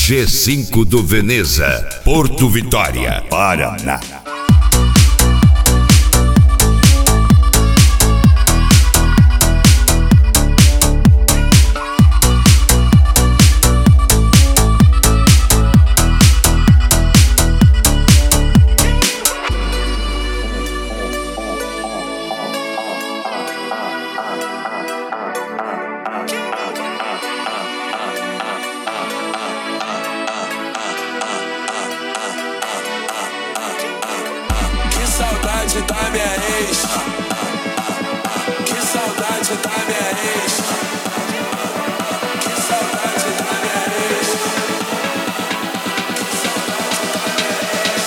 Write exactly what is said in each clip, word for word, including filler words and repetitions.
G cinco do Veneza, Porto Vitória, Paraná. saudade da minha ex. Que saudade da minha ex. Que saudade da minha ex. Que saudade da minha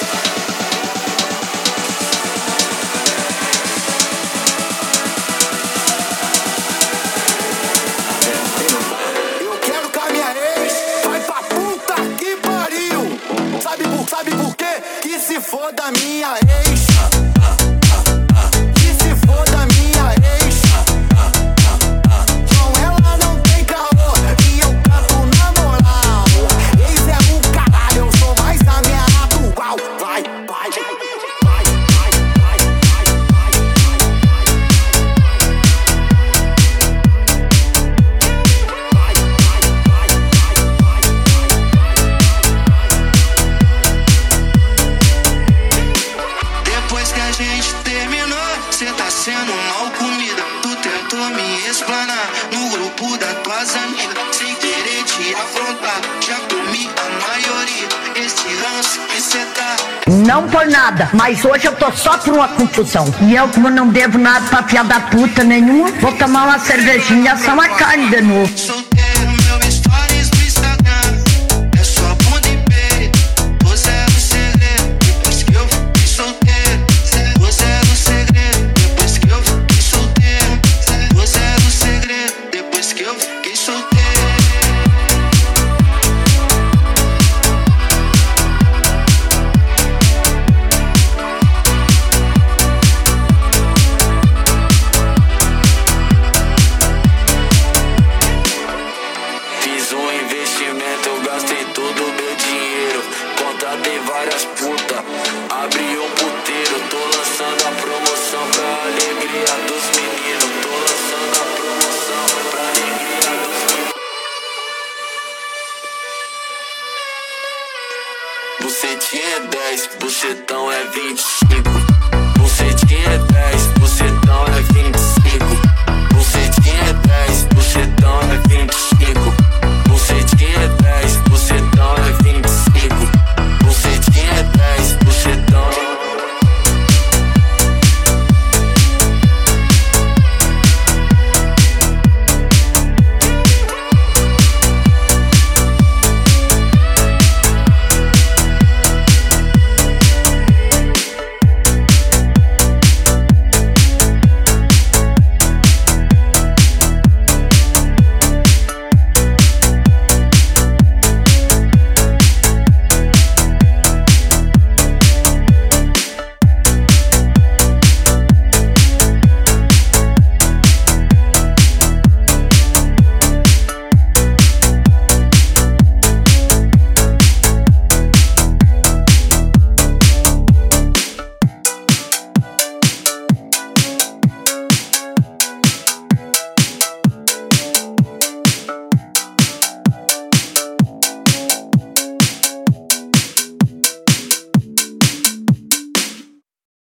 ex. Eu quero que a minha ex vai pra puta que pariu. Sabe por, sabe por quê? Que se for da minha ex. Sendo mal comida, tu tentou me explanar no grupo das tuas amigas, sem querer te afrontar. Já comi a maioria, esse ranço que cê tá. Não por nada, mas hoje eu tô só por uma confusão. E eu, como não devo nada pra filha da puta nenhuma, vou tomar uma cervejinha e assar uma carne de novo.